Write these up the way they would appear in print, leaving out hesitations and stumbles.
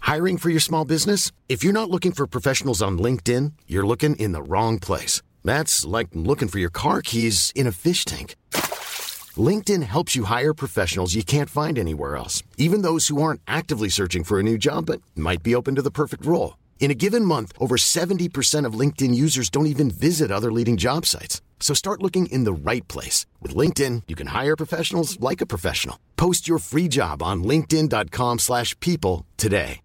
Hiring for your small business? If you're not looking for professionals on LinkedIn, you're looking in the wrong place. That's like looking for your car keys in a fish tank. LinkedIn helps you hire professionals you can't find anywhere else, even those who aren't actively searching for a new job but might be open to the perfect role. In a given month, over 70% of LinkedIn users don't even visit other leading job sites. So start looking in the right place. With LinkedIn, you can hire professionals like a professional. Post your free job on linkedin.com/people today.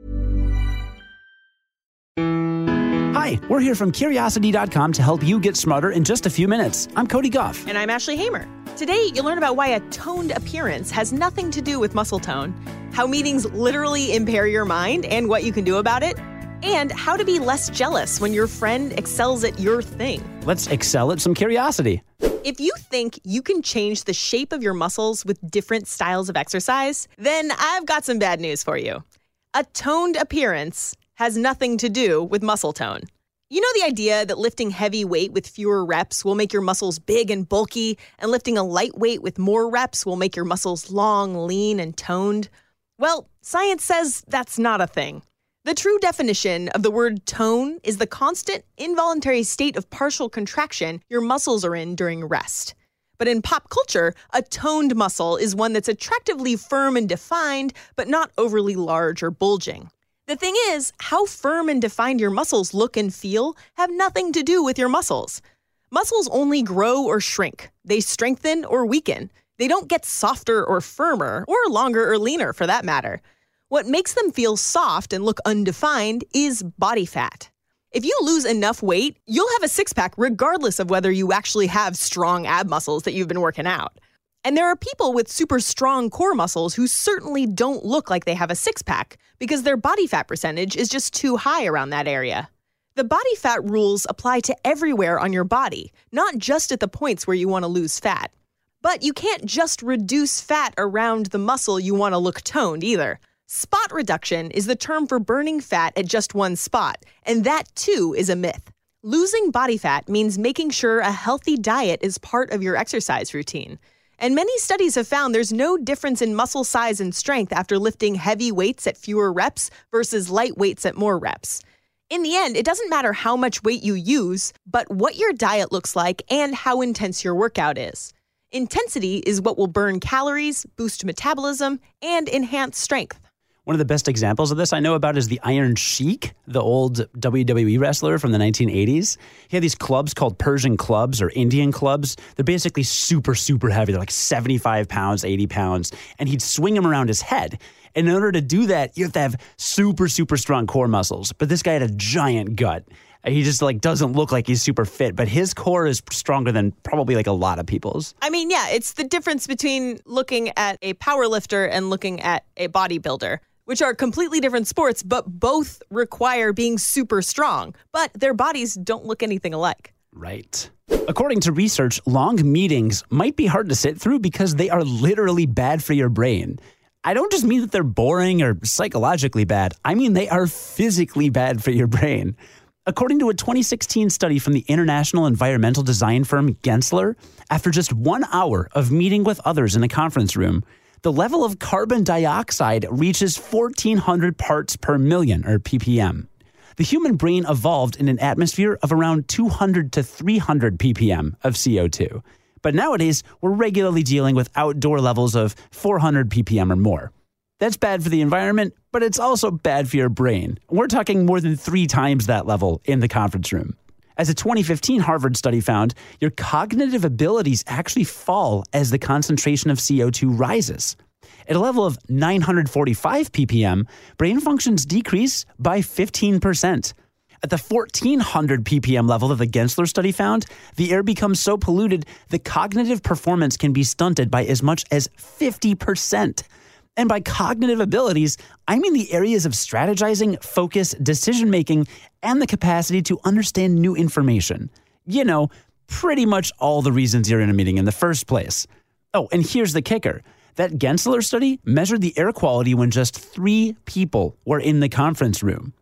Hi, we're here from Curiosity.com to help you get smarter in just a few minutes. I'm Cody Goff. And I'm Ashley Hamer. Today, you'll learn about why a toned appearance has nothing to do with muscle tone, how meetings literally impair your mind and what you can do about it, and how to be less jealous when your friend excels at your thing. Let's excel at some curiosity. If you think you can change the shape of your muscles with different styles of exercise, then I've got some bad news for you. A toned appearance has nothing to do with muscle tone. You know the idea that lifting heavy weight with fewer reps will make your muscles big and bulky, and lifting a light weight with more reps will make your muscles long, lean, and toned? Well, science says that's not a thing. The true definition of the word tone is the constant, involuntary state of partial contraction your muscles are in during rest. But in pop culture, a toned muscle is one that's attractively firm and defined, but not overly large or bulging. The thing is, how firm and defined your muscles look and feel have nothing to do with your muscles. Muscles only grow or shrink. They strengthen or weaken. They don't get softer or firmer, or longer or leaner for that matter. What makes them feel soft and look undefined is body fat. If you lose enough weight, you'll have a six-pack regardless of whether you actually have strong ab muscles that you've been working out. And there are people with super strong core muscles who certainly don't look like they have a six-pack because their body fat percentage is just too high around that area. The body fat rules apply to everywhere on your body, not just at the points where you want to lose fat. But you can't just reduce fat around the muscle you want to look toned either. Spot reduction is the term for burning fat at just one spot, and that too is a myth. Losing body fat means making sure a healthy diet is part of your exercise routine. And many studies have found there's no difference in muscle size and strength after lifting heavy weights at fewer reps versus light weights at more reps. In the end, it doesn't matter how much weight you use, but what your diet looks like and how intense your workout is. Intensity is what will burn calories, boost metabolism, and enhance strength. One of the best examples of this I know about is the Iron Sheik, the old WWE wrestler from the 1980s. He had these clubs called Persian clubs or Indian clubs. They're basically super, super heavy. They're like 75 pounds, 80 pounds. And he'd swing them around his head. And in order to do that, you have to have super, super strong core muscles. But this guy had a giant gut. He just doesn't look like he's super fit, but his core is stronger than probably a lot of people's. I mean, yeah, it's the difference between looking at a power lifter and looking at a bodybuilder, which are completely different sports, but both require being super strong. But their bodies don't look anything alike. Right. According to research, long meetings might be hard to sit through because they are literally bad for your brain. I don't just mean that they're boring or psychologically bad. I mean they are physically bad for your brain. According to a 2016 study from the international environmental design firm Gensler, after just 1 hour of meeting with others in a conference room, the level of carbon dioxide reaches 1,400 parts per million, or ppm. The human brain evolved in an atmosphere of around 200 to 300 ppm of CO2. But nowadays, we're regularly dealing with outdoor levels of 400 ppm or more. That's bad for the environment, but it's also bad for your brain. We're talking more than 3 times that level in the conference room. As a 2015 Harvard study found, your cognitive abilities actually fall as the concentration of CO2 rises. At a level of 945 ppm, brain functions decrease by 15%. At the 1,400 ppm level that the Gensler study found, the air becomes so polluted the cognitive performance can be stunted by as much as 50%. And by cognitive abilities, I mean the areas of strategizing, focus, decision-making, and the capacity to understand new information. You know, pretty much all the reasons you're in a meeting in the first place. Oh, and here's the kicker. That Gensler study measured the air quality when just 3 people were in the conference room.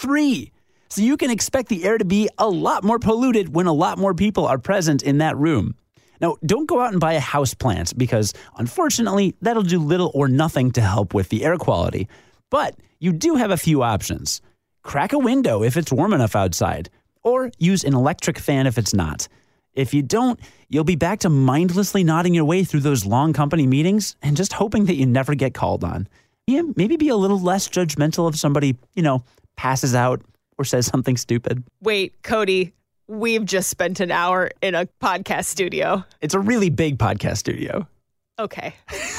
3! So you can expect the air to be a lot more polluted when a lot more people are present in that room. Now, don't go out and buy a house plant because, unfortunately, that'll do little or nothing to help with the air quality. But you do have a few options. Crack a window if it's warm enough outside, or use an electric fan if it's not. If you don't, you'll be back to mindlessly nodding your way through those long company meetings and just hoping that you never get called on. Yeah, maybe be a little less judgmental if somebody, passes out or says something stupid. Wait, Cody, we've just spent an hour in a podcast studio. It's a really big podcast studio. Okay.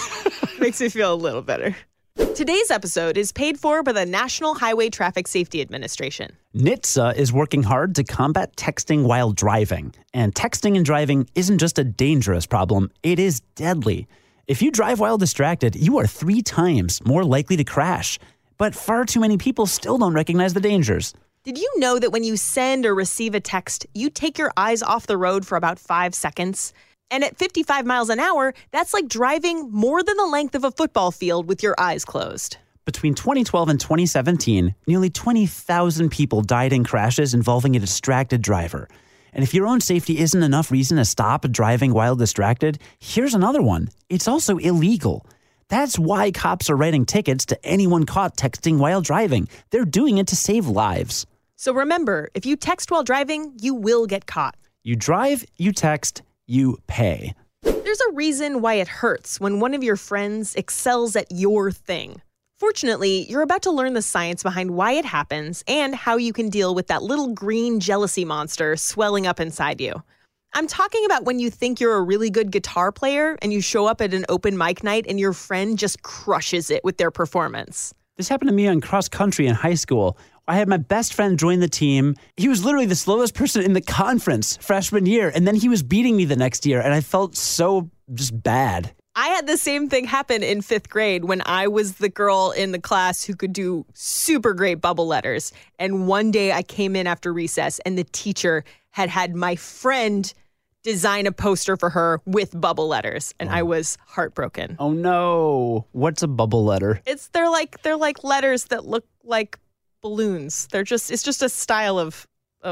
Makes me feel a little better. Today's episode is paid for by the National Highway Traffic Safety Administration. NHTSA is working hard to combat texting while driving. And texting and driving isn't just a dangerous problem, it is deadly. If you drive while distracted, you are 3 times more likely to crash. But far too many people still don't recognize the dangers. Did you know that when you send or receive a text, you take your eyes off the road for about 5 seconds? And at 55 miles an hour, that's like driving more than the length of a football field with your eyes closed. Between 2012 and 2017, nearly 20,000 people died in crashes involving a distracted driver. And if your own safety isn't enough reason to stop driving while distracted, here's another one. It's also illegal. That's why cops are writing tickets to anyone caught texting while driving. They're doing it to save lives. So remember, if you text while driving, you will get caught. You drive, you text, you pay. There's a reason why it hurts when one of your friends excels at your thing. Fortunately, you're about to learn the science behind why it happens and how you can deal with that little green jealousy monster swelling up inside you. I'm talking about when you think you're a really good guitar player and you show up at an open mic night and your friend just crushes it with their performance. This happened to me on cross country in high school. I had my best friend join the team. He was literally the slowest person in the conference freshman year, and then he was beating me the next year, and I felt so just bad. I had the same thing happen in 5th grade when I was the girl in the class who could do super great bubble letters. And one day I came in after recess, and the teacher had my friend design a poster for her with bubble letters, and I was heartbroken. Oh no. What's a bubble letter? They're like letters that look like balloons. It's just a style of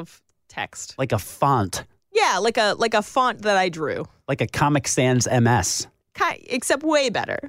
text. Like a font. Yeah, like a font that I drew. Like a Comic Sans MS. Except way better.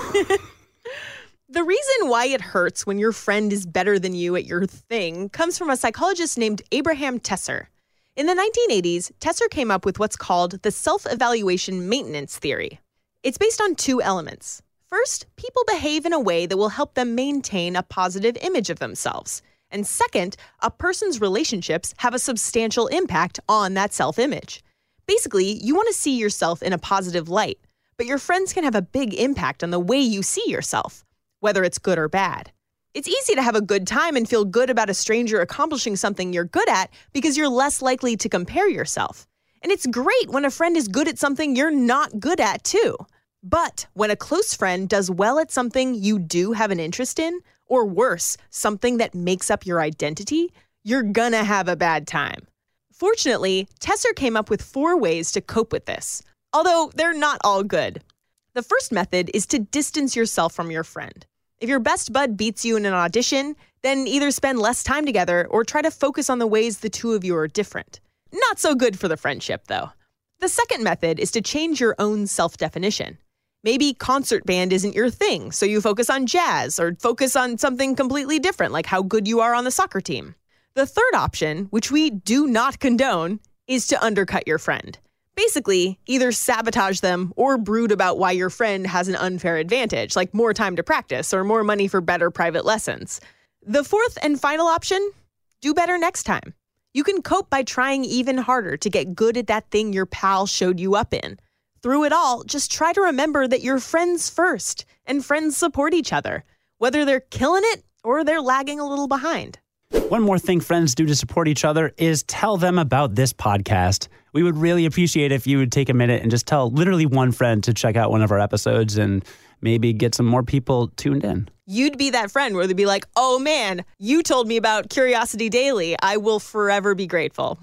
The reason why it hurts when your friend is better than you at your thing comes from a psychologist named Abraham Tesser. In the 1980s, Tesser came up with what's called the self-evaluation maintenance theory. It's based on 2 elements. First, people behave in a way that will help them maintain a positive image of themselves. And second, a person's relationships have a substantial impact on that self-image. Basically, you want to see yourself in a positive light, but your friends can have a big impact on the way you see yourself, whether it's good or bad. It's easy to have a good time and feel good about a stranger accomplishing something you're good at because you're less likely to compare yourself. And it's great when a friend is good at something you're not good at, too. But when a close friend does well at something you do have an interest in, or worse, something that makes up your identity, you're gonna have a bad time. Fortunately, Tesser came up with 4 ways to cope with this, although they're not all good. The first method is to distance yourself from your friend. If your best bud beats you in an audition, then either spend less time together or try to focus on the ways the 2 of you are different. Not so good for the friendship, though. The second method is to change your own self-definition. Maybe concert band isn't your thing, so you focus on jazz or focus on something completely different, like how good you are on the soccer team. The third option, which we do not condone, is to undercut your friend. Basically, either sabotage them or brood about why your friend has an unfair advantage, like more time to practice or more money for better private lessons. The fourth and final option, do better next time. You can cope by trying even harder to get good at that thing your pal showed you up in. Through it all, just try to remember that you're friends first, and friends support each other, whether they're killing it or they're lagging a little behind. One more thing friends do to support each other is tell them about this podcast. We would really appreciate if you would take a minute and just tell literally one friend to check out one of our episodes and maybe get some more people tuned in. You'd be that friend where they'd be like, oh man, you told me about Curiosity Daily. I will forever be grateful.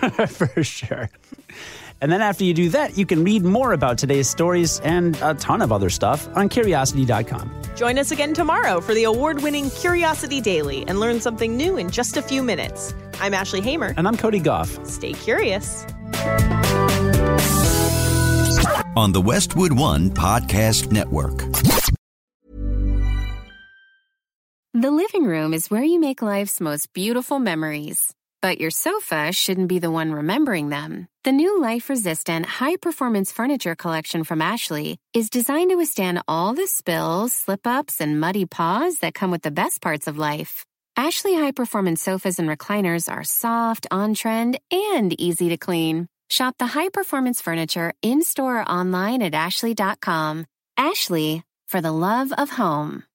For sure. And then after you do that, you can read more about today's stories and a ton of other stuff on Curiosity.com. Join us again tomorrow for the award-winning Curiosity Daily and learn something new in just a few minutes. I'm Ashley Hamer. And I'm Cody Goff. Stay curious. On the Westwood One Podcast Network. The living room is where you make life's most beautiful memories. But your sofa shouldn't be the one remembering them. The new life-resistant, high-performance furniture collection from Ashley is designed to withstand all the spills, slip-ups, and muddy paws that come with the best parts of life. Ashley high-performance sofas and recliners are soft, on-trend, and easy to clean. Shop the high-performance furniture in-store or online at ashley.com. Ashley, for the love of home.